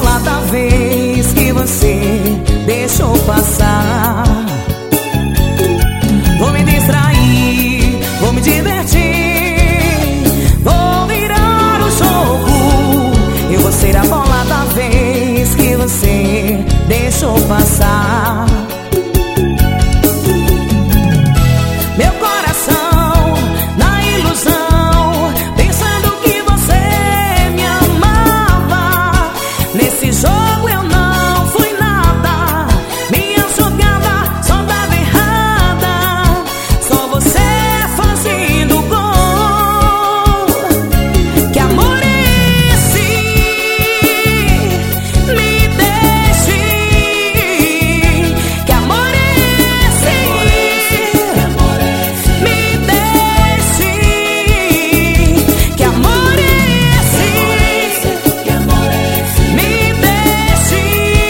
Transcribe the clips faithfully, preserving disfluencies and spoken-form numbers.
bola da vez que você deixou passar. Vou me distrair, vou me divertir, vou virar o jogo. Eu vou ser a bola da vez que você deixou passar. Meu coração na ilusão, pensando que você me amava. Nesse jogo eu não fui nada, minha jogada só dava errada. Só você fazendo gol. Que amor é esse? Me deixe. Que amor é esse? Me deixe. Que amor é esse? Me deixe.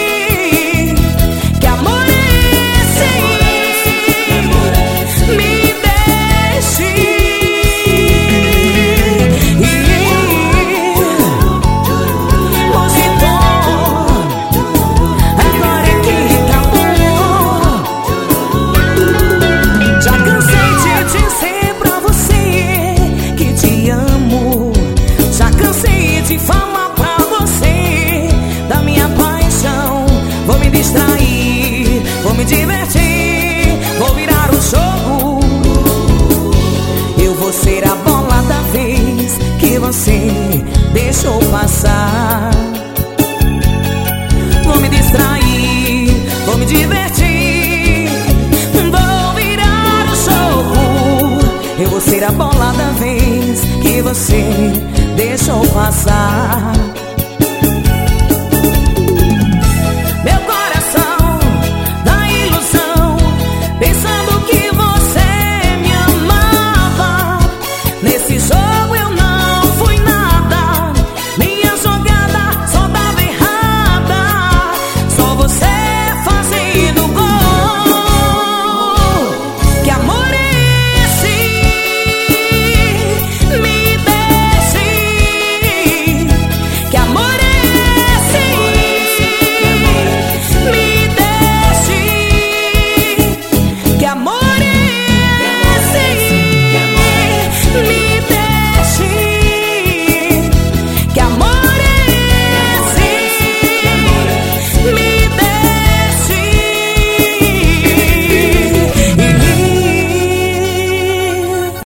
Que amor é esse? Me deixe. Mozito, agora é que acabou. Já cansei de dizer pra você que te amo. Já cansei de falar pra você da minha paixão. Vou me distrair, vou me divertir, vou virar o jogo. Eu vou ser a bola da vez que você deixou passar. Vou me distrair, vou me divertir, vou virar o jogo. Eu vou ser a bola da vez que você